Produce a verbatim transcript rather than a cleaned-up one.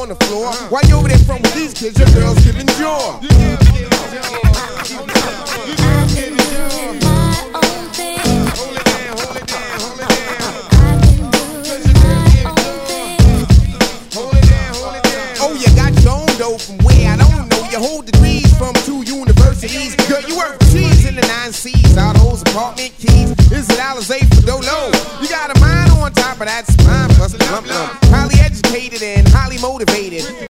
on the floor. While you over there from with these kids, your girl's giving jaw. From where I don't know, you hold degrees from two universities. Girl, you work cheese in the nine C's. All those apartment keys. Is it Alizé for Dolo? You got a mind on top of that spine, bustin' lump lump. Highly educated and highly motivated.